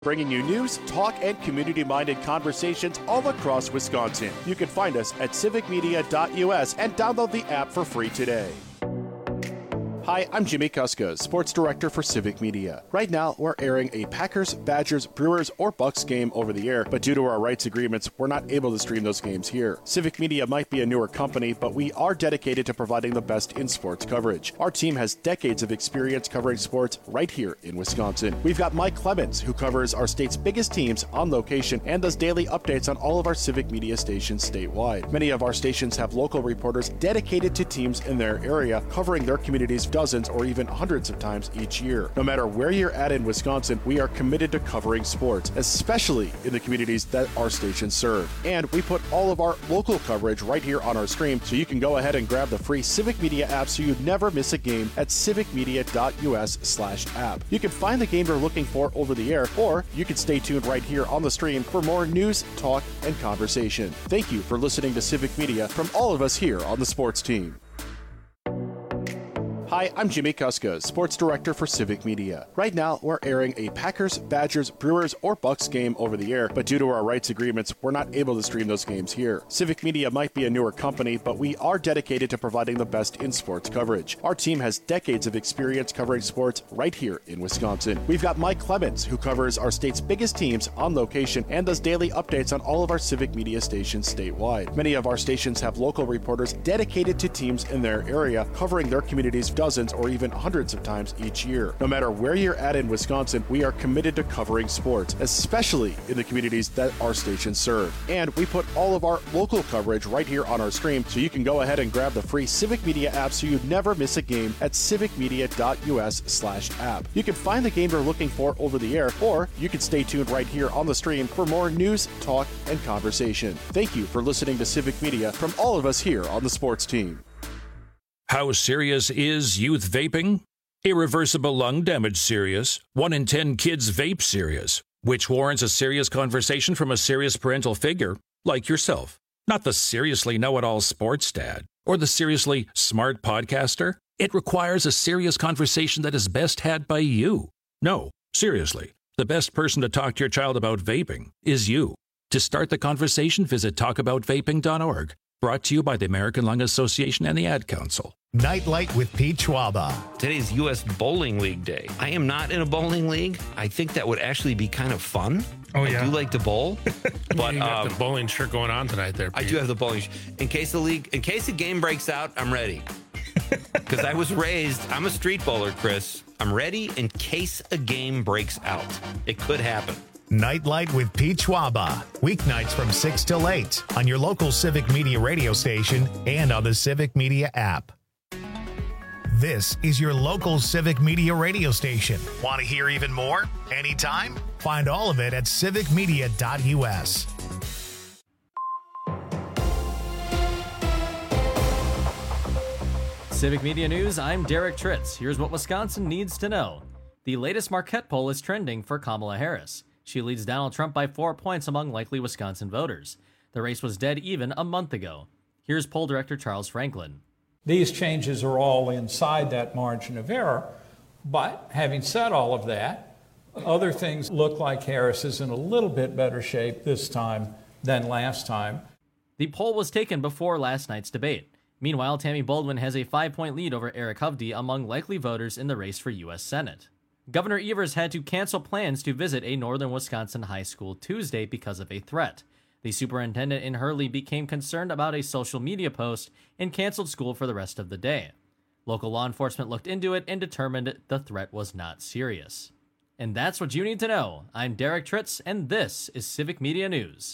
Bringing you news, talk, and community-minded conversations all across Wisconsin. You can find us at civicmedia.us and download the app for free today. Hi, I'm Jimmy Kuska, Sports Director for Civic Media. Right now, we're airing a Packers, Badgers, Brewers, or Bucks game over the air, but due to our rights agreements, we're not able to stream those games here. Civic Media might be a newer company, but we are dedicated to providing the best in sports coverage. Our team has decades of experience covering sports right here in Wisconsin. We've got Mike Clemens, who covers our state's biggest teams on location and does daily updates on all of our Civic Media stations statewide. Many of our stations have local reporters dedicated to teams in their area, covering their communities dozens or even hundreds of times each year. No matter where you're at in Wisconsin, we are committed to covering sports, especially in the communities that our stations serve. And we put all of our local coverage right here on our stream, so you can go ahead and grab the free Civic Media app so you never miss a game at civicmedia.us/app. You can find the game you're looking for over the air, or you can stay tuned right here on the stream for more news, talk, and conversation. Thank you for listening to Civic Media from all of us here on the sports team. Hi, I'm Jimmy Kuska, Sports Director for Civic Media. Right now, we're airing a Packers, Badgers, Brewers, or Bucks game over the air, but due to our rights agreements, we're not able to stream those games here. Civic Media might be a newer company, but we are dedicated to providing the best in sports coverage. Our team has decades of experience covering sports right here in Wisconsin. We've got Mike Clemens, who covers our state's biggest teams on location and does daily updates on all of our Civic Media stations statewide. Many of our stations have local reporters dedicated to teams in their area, covering their communities dozens or even hundreds of times each year. No matter where you're at in Wisconsin, we are committed to covering sports, especially in the communities that our stations serve. And we put all of our local coverage right here on our stream, so you can go ahead and grab the free Civic Media app so you never miss a game at civicmedia.us/app. You can find the game you're looking for over the air, or you can stay tuned right here on the stream for more news, talk, and conversation. Thank you for listening to Civic Media from all of us here on the sports team. How serious is youth vaping? Irreversible lung damage serious. 1 in 10 kids vape serious, which warrants a serious conversation from a serious parental figure like yourself. Not the seriously know-it-all sports dad or the seriously smart podcaster. It requires a serious conversation that is best had by you. No, seriously, the best person to talk to your child about vaping is you. To start the conversation, visit talkaboutvaping.org. Brought to you by the American Lung Association and the Ad Council. Nightlight with Pete Schwaba. Today's U.S. Bowling League Day. I am not in a bowling league. I think that would actually be kind of fun. Oh, yeah. I do like to bowl. But you got the bowling shirt going on tonight there, Pete. I do have the bowling in case the game breaks out, I'm ready. Because I was raised, I'm a street bowler, Chris. I'm ready in case a game breaks out. It could happen. Nightlight with Pete Schwaba. Weeknights from 6 till 8 on your local Civic Media radio station and on the Civic Media app. This is your local Civic Media radio station. Want to hear even more? Anytime? Find all of it at civicmedia.us. Civic Media News, I'm Derek Tritz. Here's what Wisconsin needs to know. The latest Marquette poll is trending for Kamala Harris. She leads Donald Trump by 4 points among likely Wisconsin voters. The race was dead even a month ago. Here's poll director Charles Franklin. These changes are all inside that margin of error. But having said all of that, other things look like Harris is in a little bit better shape this time than last time. The poll was taken before last night's debate. Meanwhile, Tammy Baldwin has a 5-point lead over Eric Hovde among likely voters in the race for U.S. Senate. Governor Evers had to cancel plans to visit a northern Wisconsin high school Tuesday because of a threat. The superintendent in Hurley became concerned about a social media post and canceled school for the rest of the day. Local law enforcement looked into it and determined the threat was not serious. And that's what you need to know. I'm Derek Tritz, and this is Civic Media News.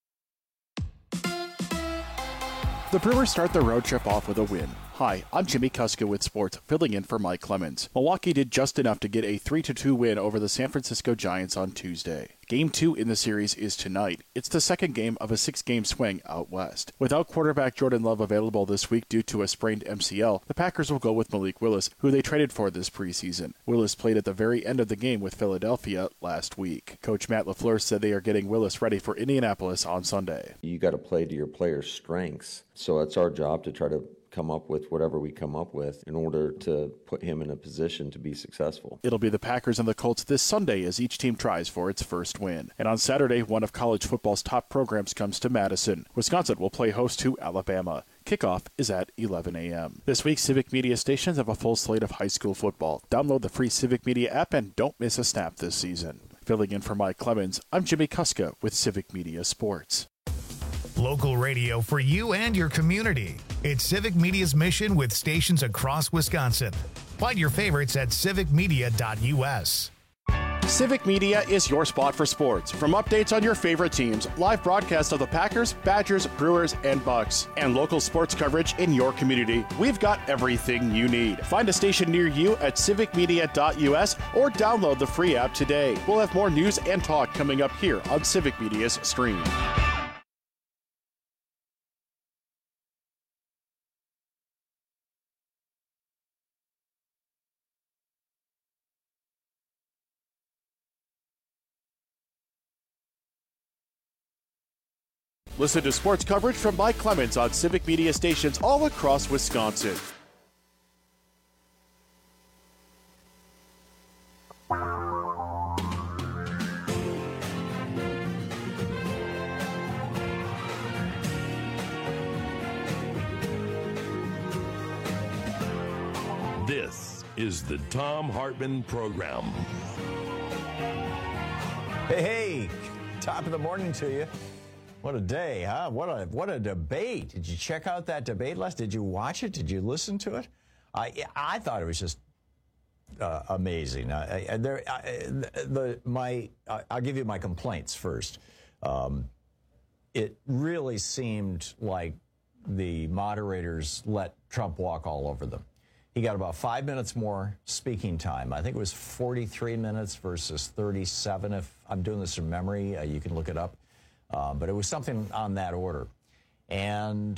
The Brewers start their road trip off with a win. Hi, I'm Jimmy Kuska with Sports, filling in for Mike Clemens. Milwaukee did just enough to get a 3-2 win over the San Francisco Giants on Tuesday. Game 2 in the series is tonight. It's the second game of a 6-game swing out west. Without quarterback Jordan Love available this week due to a sprained MCL, the Packers will go with Malik Willis, who they traded for this preseason. Willis played at the very end of the game with Philadelphia last week. Coach Matt LaFleur said they are getting Willis ready for Indianapolis on Sunday. You got to play to your players' strengths, so it's our job to try to come up with whatever we come up with in order to put him in a position to be successful. It'll be the Packers and the Colts this Sunday as each team tries for its first win. And on Saturday, one of college football's top programs comes to Madison. Wisconsin will play host to Alabama. Kickoff is at 11 a.m. This week, Civic Media stations have a full slate of high school football. Download the free Civic Media app and don't miss a snap this season. Filling in for Mike Clemens, I'm Jimmy Kuska with Civic Media Sports. Local radio for you and your community. It's Civic Media's mission with stations across Wisconsin. Find your favorites at civicmedia.us. Civic Media is your spot for sports. From updates on your favorite teams, live broadcasts of the Packers, Badgers, Brewers, and Bucks, and local sports coverage in your community, we've got everything you need. Find a station near you at civicmedia.us or download the free app today. We'll have more news and talk coming up here on Civic Media's stream. Listen to sports coverage from Mike Clemens on Civic Media stations all across Wisconsin. This is the Thom Hartmann Program. Hey, top of the morning to you. What a day, huh? What a debate. Did you check out that debate last? Did you watch it? Did you listen to it? I thought it was just amazing. I'll give you my complaints first. It really seemed like the moderators let Trump walk all over them. He got about 5 minutes more speaking time. I think it was 43 minutes versus 37. If I'm doing this from memory, you can look it up. But it was something on that order. And,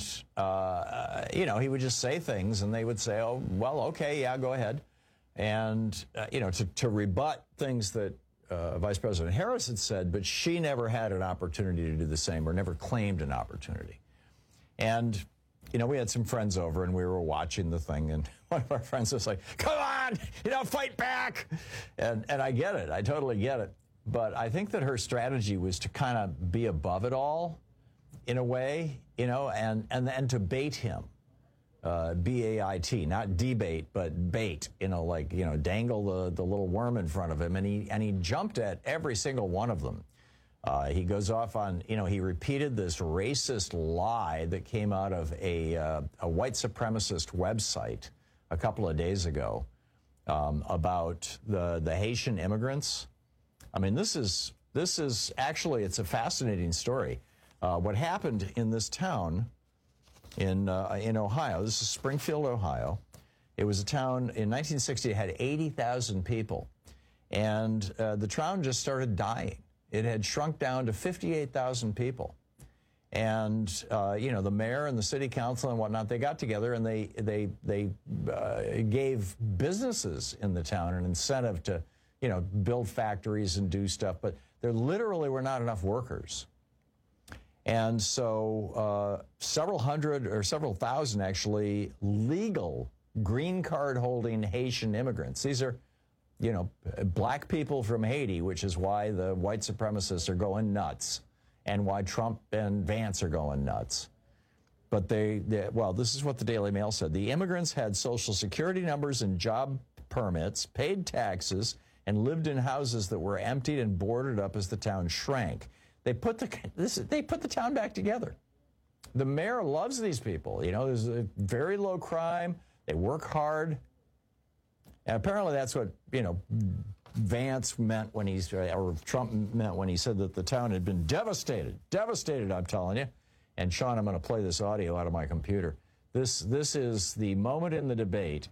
he would just say things, and they would say, oh, well, okay, yeah, go ahead. And, to rebut things that Vice President Harris had said, but she never had an opportunity to do the same or never claimed an opportunity. And, we had some friends over, and we were watching the thing, and one of our friends was like, come on, fight back. And I get it. I totally get it. But I think that her strategy was to kind of be above it all, in a way, and to bait him, B-A-I-T, not debate, but bait, dangle the little worm in front of him, and he jumped at every single one of them. He goes off on, he repeated this racist lie that came out of a white supremacist website a couple of days ago about the Haitian immigrants. I mean, this is actually, it's a fascinating story. What happened in this town in Ohio, this is Springfield, Ohio. It was a town in 1960, it had 80,000 people. And the town just started dying. It had shrunk down to 58,000 people. And, the mayor and the city council and whatnot, they got together and they gave businesses in the town an incentive to, build factories and do stuff, but there literally were not enough workers. And so several hundred or several thousand actually legal green card holding Haitian immigrants. These are, black people from Haiti, which is why the white supremacists are going nuts and why Trump and Vance are going nuts. But this is what the Daily Mail said. The immigrants had Social Security numbers and job permits, paid taxes, and lived in houses that were emptied and boarded up as the town shrank. They put the town back together. The mayor loves these people. There's a very low crime. They work hard. And apparently that's what, Vance meant when or Trump meant when he said that the town had been devastated. Devastated, I'm telling you. And Sean, I'm going to play this audio out of my computer. This is the moment in the debate.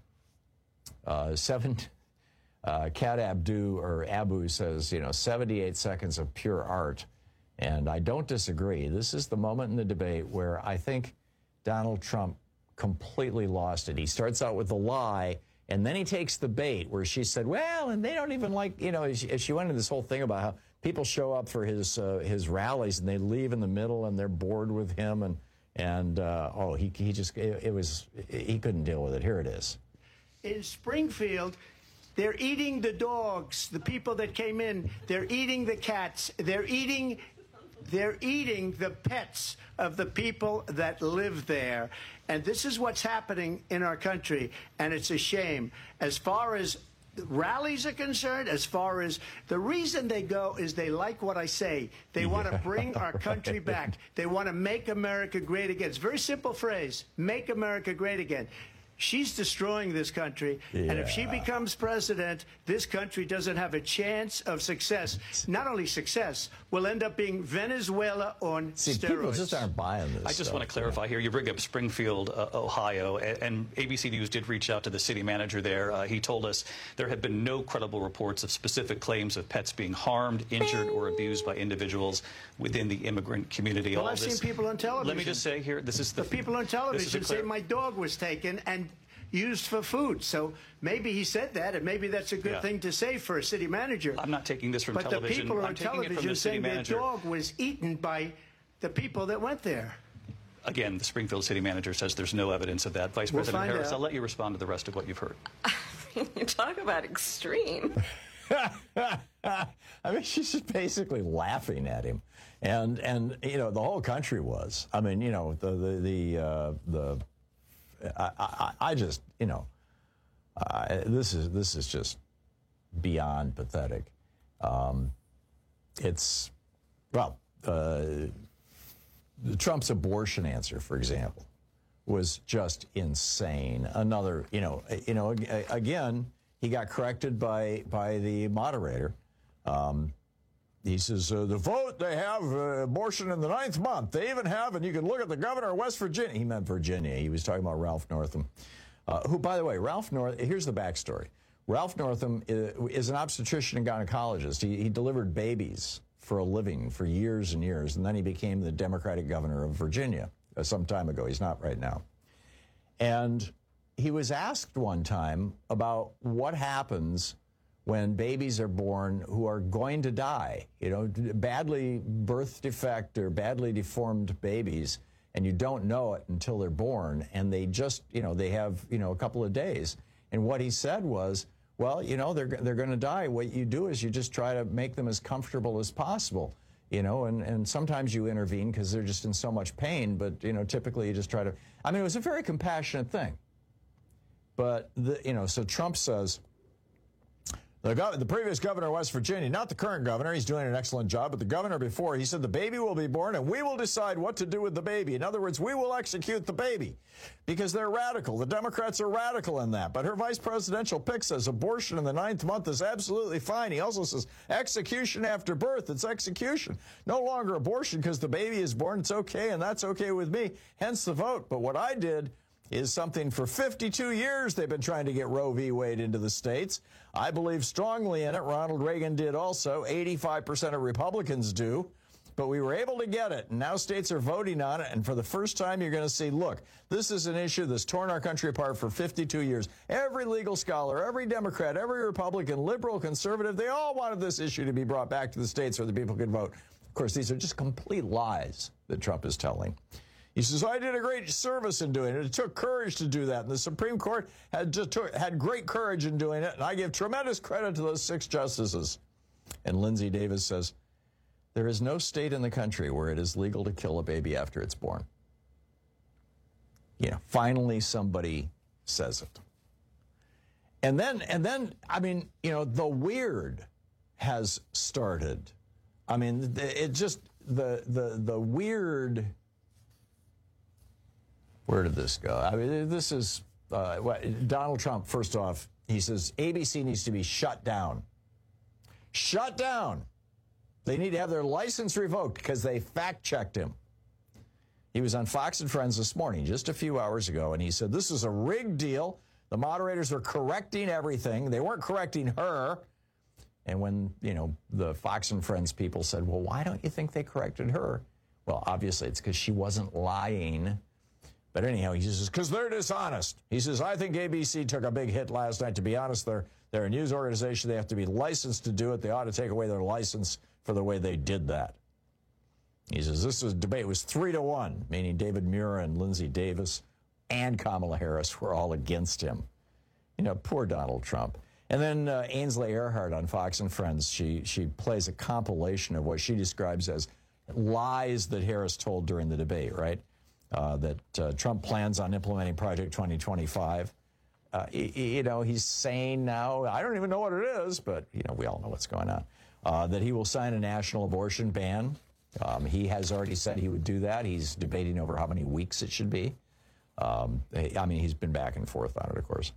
Kat Abu says, 78 seconds of pure art. And I don't disagree. This is the moment in the debate where I think Donald Trump completely lost it. He starts out with the lie, and then he takes the bait where she said, well, and they don't even like, she went into this whole thing about how people show up for his rallies and they leave in the middle and they're bored with him. And And, he couldn't deal with it. Here it is. In Springfield, they're eating the dogs, the people that came in. They're eating the cats. They're eating the pets of the people that live there. And this is what's happening in our country, and it's a shame. As far as rallies are concerned, as far as the reason they go is they like what I say. They want to bring our country back. They want to make America great again. It's a very simple phrase, make America great again. She's destroying this country, and if she becomes president, this country doesn't have a chance of success. Not only success, we'll end up being Venezuela on steroids. People just aren't buying this. I just want to clarify here. You bring up Springfield, Ohio, and ABC News did reach out to the city manager there. He told us there have been no credible reports of specific claims of pets being harmed, injured, or abused by individuals within the immigrant community. Well, I've seen people on television. Let me just say here, this is the people on television say my dog was taken and used for food. So maybe he said that, and maybe that's a good thing to say for a city manager. I'm not taking this from television. But the people on television saying their manager. dog was eaten by the people that went there. Again, the Springfield city manager says there's no evidence of that. Vice President Harris, I'll let you respond to the rest of what you've heard. You talk about extreme. I mean, she's just basically laughing at him, and the whole country was. I mean, I just, this is just beyond pathetic. Trump's abortion answer, for example, was just insane. Another, again, he got corrected by the moderator. He says, the vote, they have abortion in the 9th month. They even have, and you can look at the governor of West Virginia. He meant Virginia. He was talking about Ralph Northam, who, by the way, here's the backstory. Ralph Northam is an obstetrician and gynecologist. He delivered babies for a living for years and years, and then he became the Democratic governor of Virginia some time ago. He's not right now. And he was asked one time about what happens when babies are born who are going to die, badly birth defect or badly deformed babies, and you don't know it until they're born, and they just, they have, a couple of days. And what he said was, well, they're going to die. What you do is you just try to make them as comfortable as possible, and sometimes you intervene because they're just in so much pain, but, typically you just try to, it was a very compassionate thing. But, so Trump says, the previous governor of West Virginia, not the current governor, he's doing an excellent job, but the governor before, he said the baby will be born and we will decide what to do with the baby. In other words, we will execute the baby because they're radical. The Democrats are radical in that. But her vice presidential pick says abortion in the 9th month is absolutely fine. He also says execution after birth. It's execution. No longer abortion because the baby is born. It's okay, and that's okay with me. Hence the vote. But what I did is something for 52 years they've been trying to get Roe v. Wade into the states. I believe strongly in it. Ronald Reagan did also. 85% of Republicans do. But we were able to get it, and now states are voting on it, and for the first time you're going to see, look, this is an issue that's torn our country apart for 52 years. Every legal scholar, every Democrat, every Republican, liberal, conservative, they all wanted this issue to be brought back to the states where the people could vote. Of course, these are just complete lies that Trump is telling. He says, I did a great service in doing it. It took courage to do that. And the Supreme Court had great courage in doing it. And I give tremendous credit to those 6 justices. And Lindsay Davis says, there is no state in the country where it is legal to kill a baby after it's born. Finally somebody says it. And then, the weird has started. It just, the weird. Where did this go? This is Donald Trump. First off, he says ABC needs to be shut down. Shut down. They need to have their license revoked because they fact-checked him. He was on Fox and Friends this morning, just a few hours ago, and he said this is a rigged deal. The moderators were correcting everything. They weren't correcting her. And when, the Fox and Friends people said, well, why don't you think they corrected her? Well, obviously it's because she wasn't lying. But anyhow, he says, because they're dishonest. He says, I think ABC took a big hit last night. To be honest, they're a news organization. They have to be licensed to do it. They ought to take away their license for the way they did that. He says this debate was 3-1, meaning David Muir and Lindsey Davis and Kamala Harris were all against him. You know, poor Donald Trump. And then Ainsley Earhardt on Fox and Friends, she plays a compilation of what she describes as lies that Harris told during the debate, right? That Trump plans on implementing Project 2025. You know, he's saying now, I don't even know what it is, but, you know, we all know what's going on, that he will sign a national abortion ban. He has already said he would do that. He's debating over how many weeks it should be. I mean, he's been back and forth on it, of course.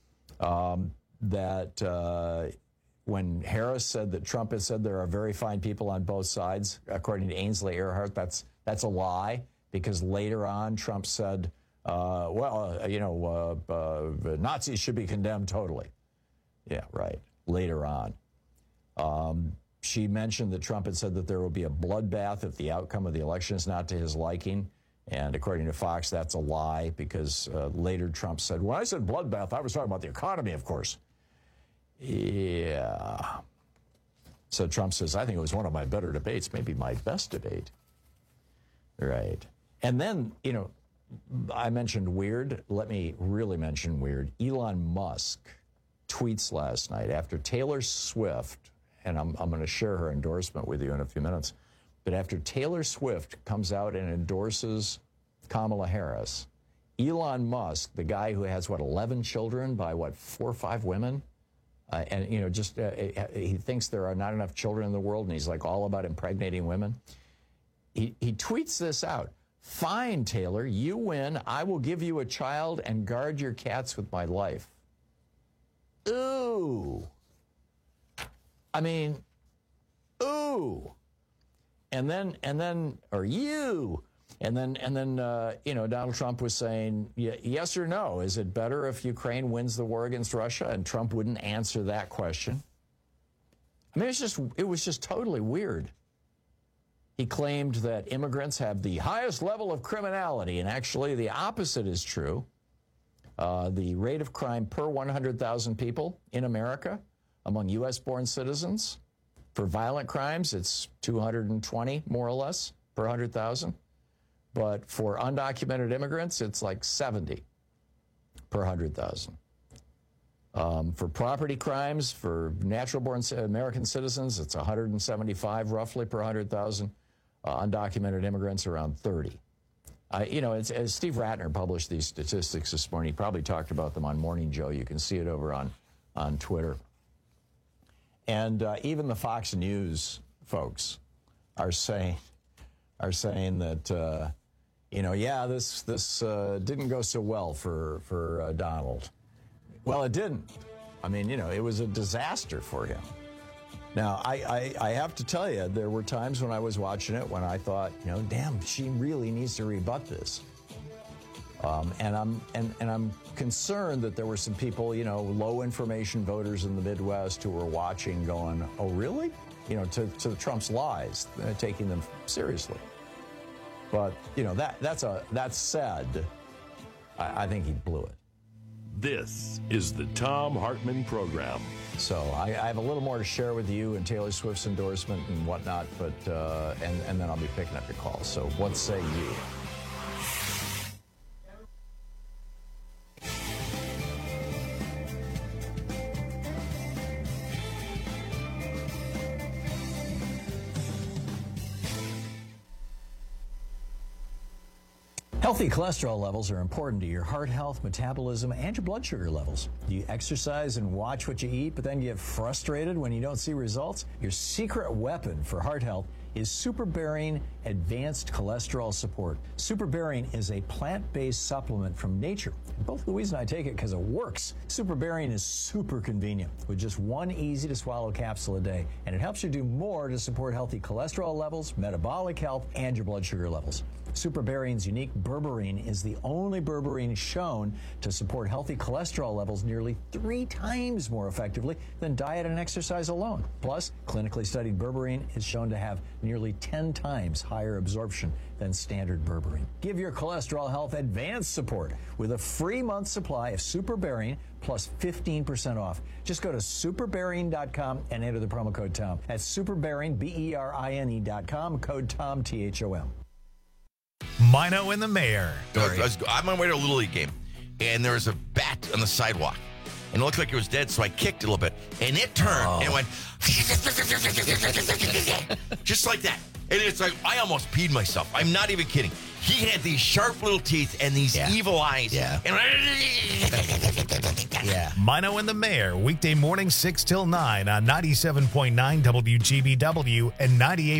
When Harris said that Trump had said there are very fine people on both sides, according to Ainsley Earhardt, that's a lie, because later on Trump said, Nazis should be condemned totally. Yeah, right. Later on. She mentioned that Trump had said that there will be a bloodbath if the outcome of the election is not to his liking. And according to Fox, that's a lie, because later Trump said, when I said bloodbath, I was talking about the economy, of course. Yeah. So Trump says, I think it was one of my better debates, maybe my best debate. Right. And then, you know, I mentioned weird. Let me really mention weird. Elon Musk tweets last night after Taylor Swift, and I'm going to share her endorsement with you in a few minutes, but after Taylor Swift comes out and endorses Kamala Harris, Elon Musk, the guy who has, 11 children by, 4 or 5 women? And, you know, just he thinks there are not enough children in the world, and he's like all about impregnating women. He tweets this out. Fine, Taylor, you win. I will give you a child and guard your cats with my life. Ooh. I mean, ooh. And then, or you. And then, you know, Donald Trump was saying, yes or no, is it better if Ukraine wins the war against Russia? And Trump wouldn't answer that question. I mean, it was just totally weird. He claimed that immigrants have the highest level of criminality, and actually the opposite is true. The rate of crime per 100,000 people in America among U.S.-born citizens, for violent crimes, it's 220, more or less, per 100,000. But for undocumented immigrants, it's like 70 per 100,000. For property crimes, for natural-born American citizens, it's 175 roughly per 100,000. Undocumented immigrants around 30. You know, as Steve Ratner published these statistics this morning, he probably talked about them on Morning Joe. You can see it over on Twitter. And even the Fox News folks are saying that, you know, yeah, this didn't go so well for Donald. Well, it didn't. I mean, you know, it was a disaster for him. Now, I have to tell you, there were times when I was watching it when I thought, you know, damn, she really needs to rebut this. And I'm concerned that there were some people, you know, low information voters in the Midwest who were watching going, oh, really? You know, to Trump's lies, taking them seriously. But, you know, that said, I think he blew it. This is the Thom Hartmann Program. So I have a little more to share with you and Taylor Swift's endorsement and whatnot, but and then I'll be picking up your calls. So what say you? Healthy cholesterol levels are important to your heart health, metabolism, and your blood sugar levels. Do you exercise and watch what you eat, but then get frustrated when you don't see results? Your secret weapon for heart health is SuperBarian Advanced Cholesterol Support. SuperBarian is a plant-based supplement from nature. Both Louise and I take it because it works. SuperBarian is super convenient with just one easy-to-swallow capsule a day, and it helps you do more to support healthy cholesterol levels, metabolic health, and your blood sugar levels. Superberry's unique berberine is the only berberine shown to support healthy cholesterol levels nearly 3 times more effectively than diet and exercise alone. Plus, clinically studied berberine is shown to have nearly 10 times higher absorption than standard berberine. Give your cholesterol health advanced support with a free month supply of Superberryne plus 15% off. Just go to superberryne.com and enter the promo code TOM. That's Superberryne, BERINE.com, code TOM, THOM. Mino and the Mayor. I'm on my way to a Little League game, and there was a bat on the sidewalk, and it looked like it was dead, so I kicked it a little bit, and it turned and went just like that. And it's like, I almost peed myself. I'm not even kidding. He had these sharp little teeth and these evil eyes. Yeah. And Mino and the Mayor, weekday morning 6 till 9 on 97.9 WGBW and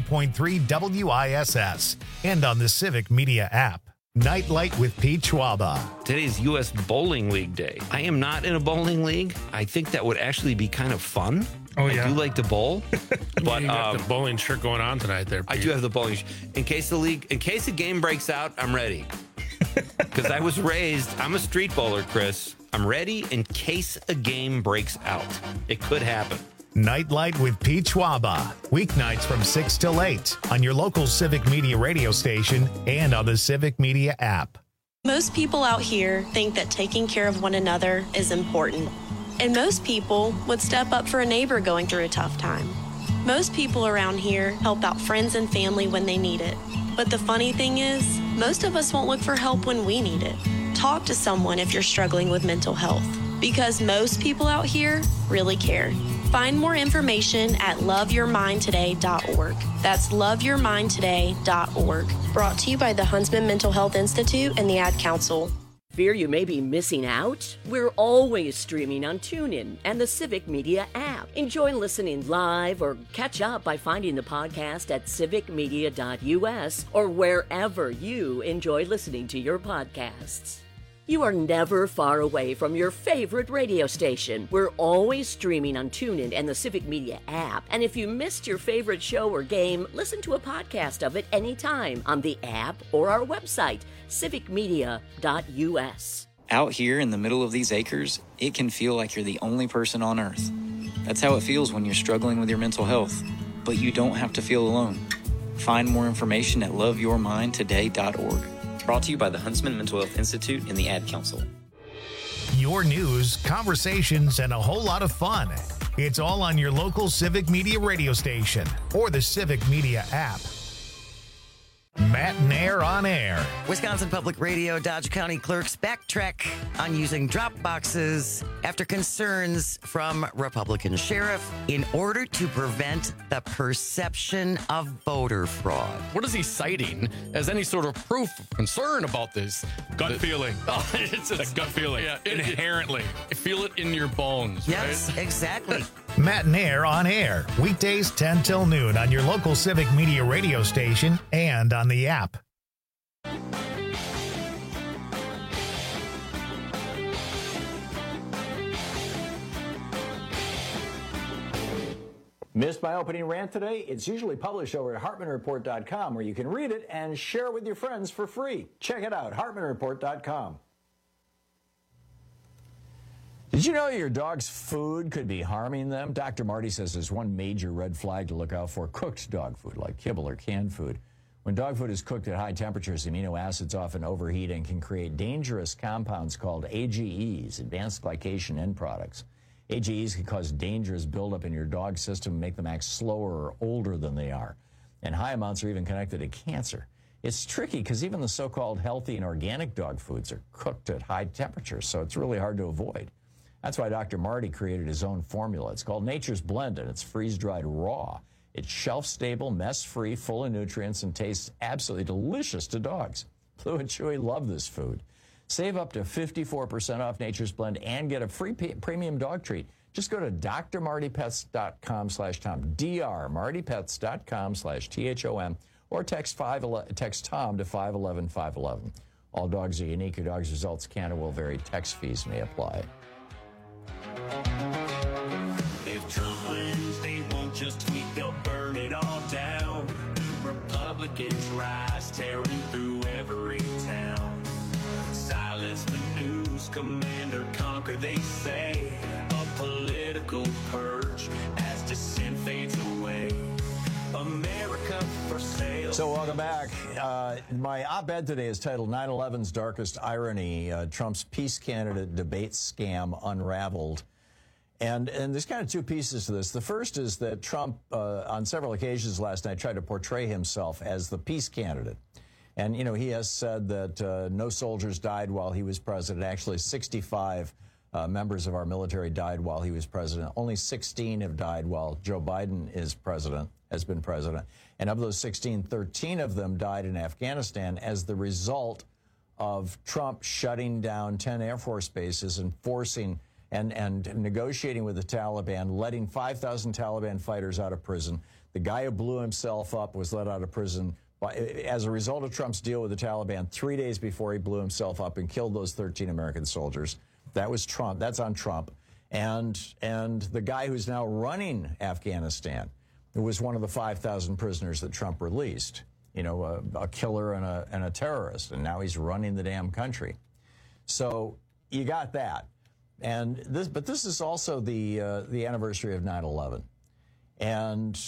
98.3 WISS. And on the Civic Media app. Nightlight with Pete Schwaba. Today's U.S. Bowling League Day. I am not in a bowling league. I think that would actually be kind of fun. Oh, yeah. I do like to bowl. But you got the bowling shirt going on tonight there, Pete. I do have the bowling shirt. In case the game breaks out, I'm ready. Because I was raised, I'm a street bowler, Chris. I'm ready in case a game breaks out. It could happen. Nightlight with Pete Schwaba. Weeknights from 6 till 8 on your local Civic Media radio station and on the Civic Media app. Most people out here think that taking care of one another is important. And most people would step up for a neighbor going through a tough time. Most people around here help out friends and family when they need it. But the funny thing is, most of us won't look for help when we need it. Talk to someone if you're struggling with mental health, because most people out here really care. Find more information at loveyourmindtoday.org. That's loveyourmindtoday.org. Brought to you by the Huntsman Mental Health Institute and the Ad Council. Fear you may be missing out? We're always streaming on TuneIn and the Civic Media app. Enjoy listening live or catch up by finding the podcast at civicmedia.us or wherever you enjoy listening to your podcasts. You are never far away from your favorite radio station. We're always streaming on TuneIn and the Civic Media app. And if you missed your favorite show or game, listen to a podcast of it anytime on the app or our website, civicmedia.us. Out here in the middle of these acres, it can feel like you're the only person on Earth. That's how it feels when you're struggling with your mental health. But you don't have to feel alone. Find more information at loveyourmindtoday.org. Brought to you by the Huntsman Mental Health Institute and the Ad Council. Your news, conversations, and a whole lot of fun. It's all on your local Civic Media radio station or the Civic Media app. Matt and Air on Air. Wisconsin Public Radio Dodge County clerks backtrack on using drop boxes after concerns from Republican sheriff in order to prevent the perception of voter fraud. What is he citing as any sort of proof of concern about this? Gut feeling. Oh, it's a gut feeling. Yeah, inherently. Feel it in your bones, yes, right? Exactly. Matt and Air on Air. Weekdays 10 till noon on your local Civic Media radio station and on the app. Missed my opening rant today? It's usually published over at HartmanReport.com, where you can read it and share it with your friends for free. Check it out, HartmanReport.com. Did you know your dog's food could be harming them? Dr. Marty says there's one major red flag to look out for: cooked dog food, like kibble or canned food. When dog food is cooked at high temperatures, amino acids often overheat and can create dangerous compounds called AGEs, advanced glycation end products. AGEs can cause dangerous buildup in your dog's system and make them act slower or older than they are. And high amounts are even connected to cancer. It's tricky because even the so-called healthy and organic dog foods are cooked at high temperatures, so it's really hard to avoid. That's why Dr. Marty created his own formula. It's called Nature's Blend, and it's freeze-dried raw. It's shelf-stable, mess-free, full of nutrients, and tastes absolutely delicious to dogs. Blue and Chewy love this food. Save up to 54% off Nature's Blend and get a free premium dog treat. Just go to drmartypets.com/Tom, drmartypets.com/THOM, or text TOM to 511-511. All dogs are unique. Your dog's results can and will vary. Text fees may apply. If Trump wins, they won't just tweet, they'll burn it all down. Republicans rise, tearing through where they say a political purge as dissent fades away. America for sale. So welcome back. My op-ed today is titled 9/11's Darkest Irony, Trump's peace candidate debate scam unraveled. And there's kind of two pieces to this. The first is that Trump, on several occasions last night, tried to portray himself as the peace candidate. And, you know, he has said that no soldiers died while he was president. Actually, 65 members of our military died while he was president. Only 16 have died while Joe Biden has been president. And of those 16, 13 of them died in Afghanistan as the result of Trump shutting down 10 Air Force bases and forcing and negotiating with the Taliban, letting 5,000 Taliban fighters out of prison. The guy who blew himself up was let out of prison as a result of Trump's deal with the Taliban 3 days before he blew himself up and killed those 13 American soldiers. That was Trump. That's on Trump. And the guy who's now running Afghanistan was one of the 5,000 prisoners that Trump released, you know, a killer and a terrorist. And now he's running the damn country. So you got that. But this is also the anniversary of 9/11. And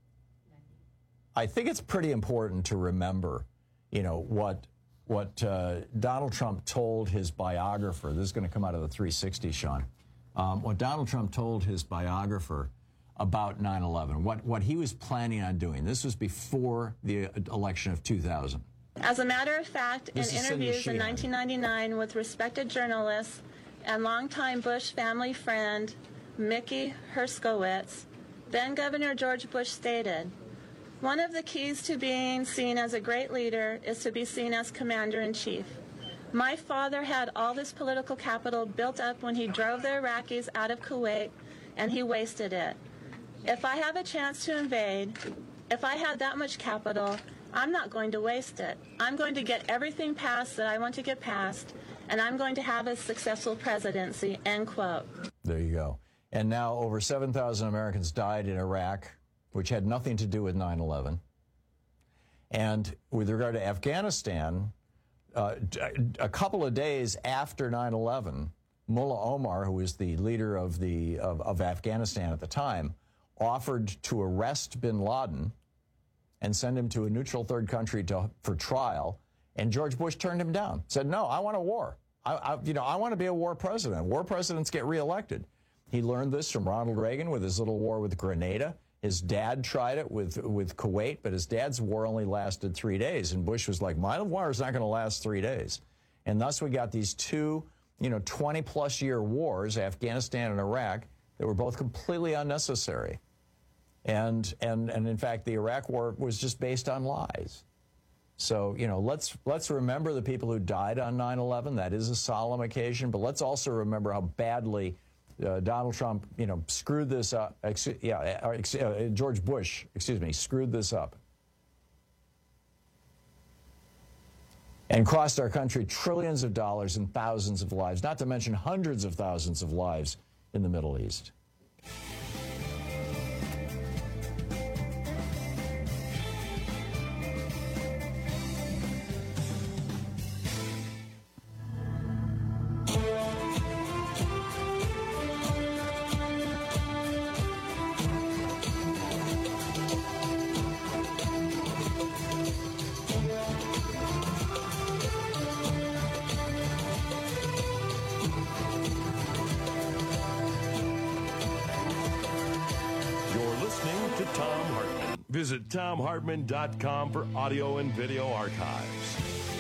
I think it's pretty important to remember, you know, what Donald Trump told his biographer. This is going to come out of the 360, Sean. What Donald Trump told his biographer about 9/11, what he was planning on doing. This was before the election of 2000. As a matter of fact, in interviews in 1999 with respected journalists and longtime Bush family friend Mickey Herskowitz, then Governor George Bush stated, "One of the keys to being seen as a great leader is to be seen as commander-in-chief. My father had all this political capital built up when he drove the Iraqis out of Kuwait, and he wasted it. If I have a chance to invade, if I had that much capital, I'm not going to waste it. I'm going to get everything passed that I want to get passed, and I'm going to have a successful presidency," end quote. There you go. And now over 7,000 Americans died in Iraq, which had nothing to do with 9/11. And with regard to Afghanistan, a couple of days after 9/11, Mullah Omar, who was the leader of Afghanistan at the time, offered to arrest bin Laden and send him to a neutral third country for trial. And George Bush turned him down, said, "No, I want a war. I want to be a war president. War presidents get reelected." He learned this from Ronald Reagan with his little war with Grenada. His dad tried it with Kuwait, but his dad's war only lasted 3 days. And Bush was like, "My war is not going to last 3 days." And thus we got these two, 20-plus year wars, Afghanistan and Iraq, that were both completely unnecessary. And in fact, the Iraq war was just based on lies. So, let's remember the people who died on 9/11. That is a solemn occasion, but let's also remember how badly Donald Trump, screwed this up. George Bush, screwed this up. And cost our country trillions of dollars and thousands of lives, not to mention hundreds of thousands of lives in the Middle East. Visit TomHartman.com for audio and video archives.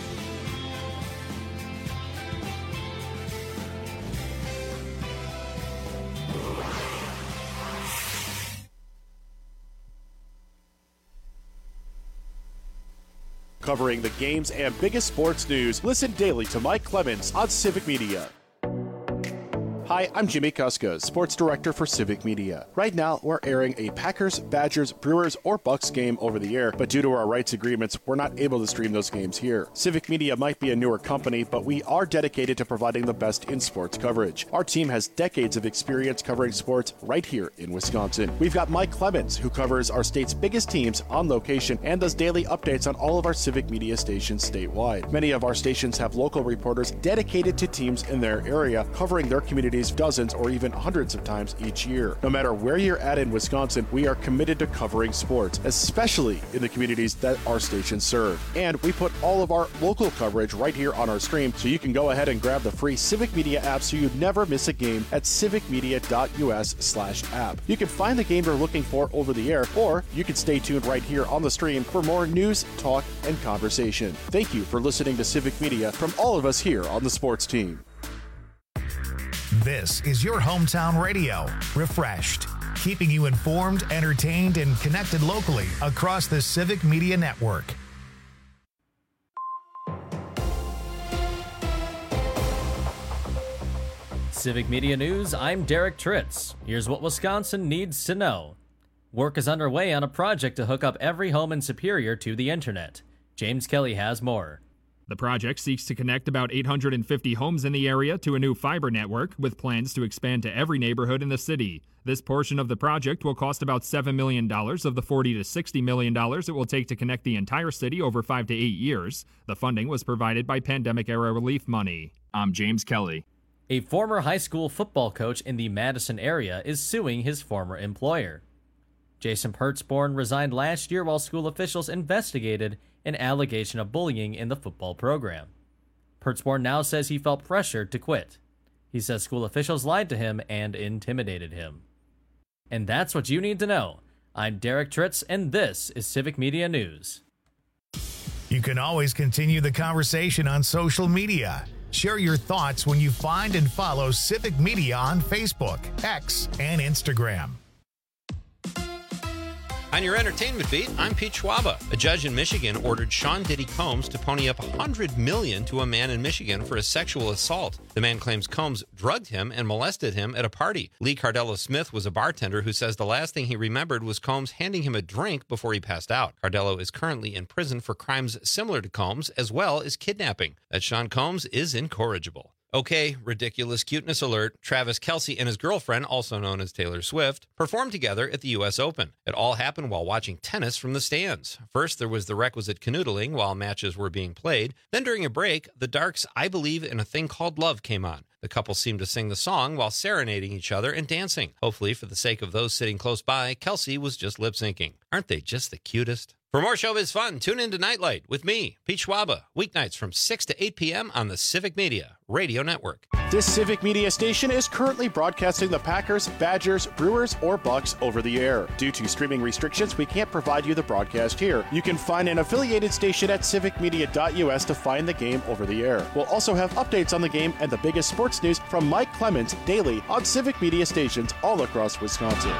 Covering the games and biggest sports news, listen daily to Mike Clemens on Civic Media. Hi, I'm Jimmy Kuska, Sports Director for Civic Media. Right now, we're airing a Packers, Badgers, Brewers, or Bucks game over the air, but due to our rights agreements, we're not able to stream those games here. Civic Media might be a newer company, but we are dedicated to providing the best in sports coverage. Our team has decades of experience covering sports right here in Wisconsin. We've got Mike Clemens, who covers our state's biggest teams on location and does daily updates on all of our Civic Media stations statewide. Many of our stations have local reporters dedicated to teams in their area, covering their communities communities dozens or even hundreds of times each year. No matter where you're at in Wisconsin, we are committed to covering sports, especially in the communities that our stations serve. And we put all of our local coverage right here on our stream, so you can go ahead and grab the free Civic Media app so you never miss a game at civicmedia.us/app. You can find the game you're looking for over the air, or you can stay tuned right here on the stream for more news, talk, and conversation. Thank you for listening to Civic Media from all of us here on the sports team. This is your hometown radio, refreshed, keeping you informed, entertained, and connected locally across the Civic Media Network. Civic Media News, I'm Derek Tritz. Here's what Wisconsin needs to know. Work is underway on a project to hook up every home in Superior to the internet. James Kelly has more. The project seeks to connect about 850 homes in the area to a new fiber network, with plans to expand to every neighborhood in the city. This portion of the project will cost about $7 million of the $40 to $60 million it will take to connect the entire city over 5 to 8 years. The funding was provided by pandemic-era relief money. I'm James Kelly. A former high school football coach in the Madison area is suing his former employer. Jason Pertzborn resigned last year while school officials investigated an allegation of bullying in the football program. Pertzborn now says he felt pressured to quit. He says school officials lied to him and intimidated him. And that's what you need to know. I'm Derek Tritz, and this is Civic Media News. You can always continue the conversation on social media. Share your thoughts when you find and follow Civic Media on Facebook, X, and Instagram. On your entertainment beat, I'm Pete Schwaba. A judge in Michigan ordered Sean Diddy Combs to pony up $100 million to a man in Michigan for a sexual assault. The man claims Combs drugged him and molested him at a party. Lee Cardello Smith was a bartender who says the last thing he remembered was Combs handing him a drink before he passed out. Cardello is currently in prison for crimes similar to Combs, as well as kidnapping. That Sean Combs is incorrigible. Okay, ridiculous cuteness alert. Travis Kelce and his girlfriend, also known as Taylor Swift, performed together at the U.S. Open. It all happened while watching tennis from the stands. First, there was the requisite canoodling while matches were being played. Then during a break, the Darks' I Believe in a Thing Called Love came on. The couple seemed to sing the song while serenading each other and dancing. Hopefully, for the sake of those sitting close by, Kelce was just lip-syncing. Aren't they just the cutest? For more showbiz fun, tune in to Nightlight with me, Pete Schwaba, weeknights from 6 to 8 p.m. on the Civic Media Radio Network. This Civic Media station is currently broadcasting the Packers, Badgers, Brewers, or Bucks over the air. Due to streaming restrictions, we can't provide you the broadcast here. You can find an affiliated station at civicmedia.us to find the game over the air. We'll also have updates on the game and the biggest sports news from Mike Clemens daily on Civic Media stations all across Wisconsin.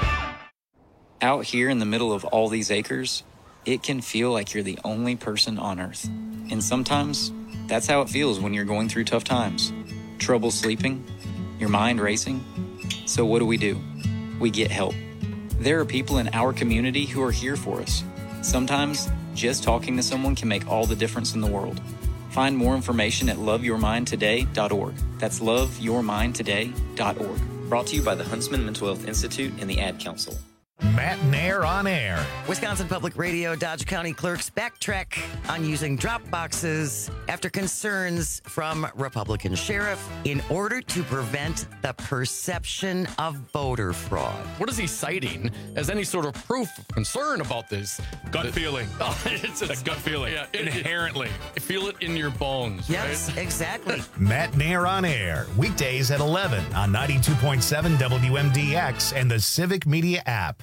Out here in the middle of all these acres, it can feel like you're the only person on Earth. And sometimes, that's how it feels when you're going through tough times. Trouble sleeping, your mind racing. So what do? We get help. There are people in our community who are here for us. Sometimes, just talking to someone can make all the difference in the world. Find more information at loveyourmindtoday.org. That's loveyourmindtoday.org. Brought to you by the Huntsman Mental Health Institute and the Ad Council. Matt Nair on air. Wisconsin Public Radio Dodge County clerks backtrack on using drop boxes after concerns from Republican sheriff in order to prevent the perception of voter fraud. What is he citing as any sort of proof of concern about this? Gut feeling. It's a gut feeling. Yeah, inherently. Feel it in your bones. Yes, right? Exactly. Matt Nair on air. Weekdays at 11 on 92.7 WMDX and the Civic Media app.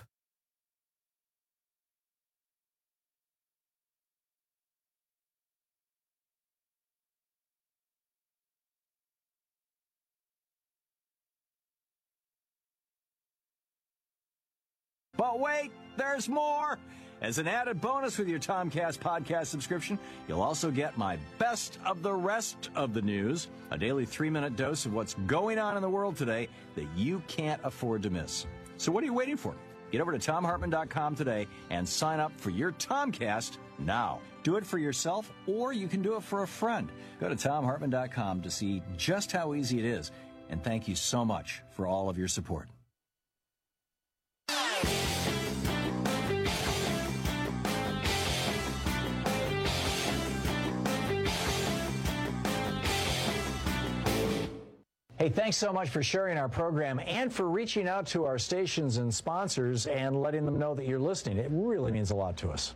But wait, there's more! As an added bonus with your Tomcast podcast subscription, you'll also get my best of the rest of the news, a daily 3-minute dose of what's going on in the world today that you can't afford to miss. So what are you waiting for? Get over to TomHartman.com today and sign up for your Tomcast now. Do it for yourself, or you can do it for a friend. Go to TomHartman.com to see just how easy it is. And thank you so much for all of your support. Hey, thanks so much for sharing our program and for reaching out to our stations and sponsors and letting them know that you're listening. It really means a lot to us.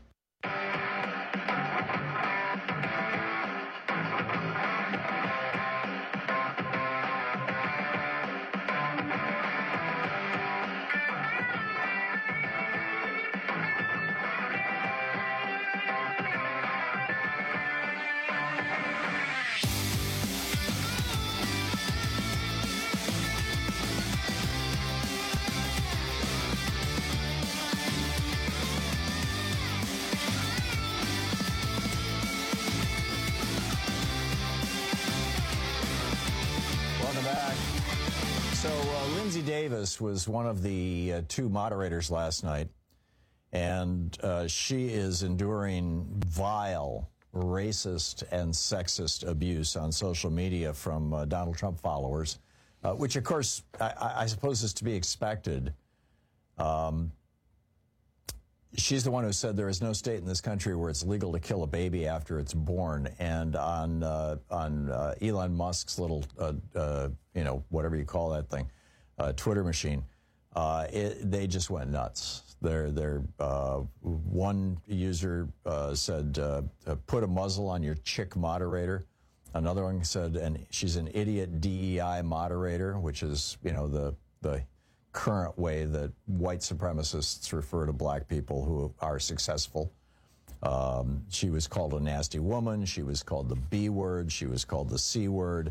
Lindsay Davis was one of the two moderators last night, and she is enduring vile, racist, and sexist abuse on social media from Donald Trump followers, which, of course, I suppose is to be expected. She's the one who said there is no state in this country where it's legal to kill a baby after it's born. And on Elon Musk's little, whatever you call that thing, Twitter machine, they just went nuts. One user said, put a muzzle on your chick moderator. Another one said, and she's an idiot DEI moderator, which is, the current way that white supremacists refer to black people who are successful. She was called a nasty woman. She was called the B word. She was called the C word.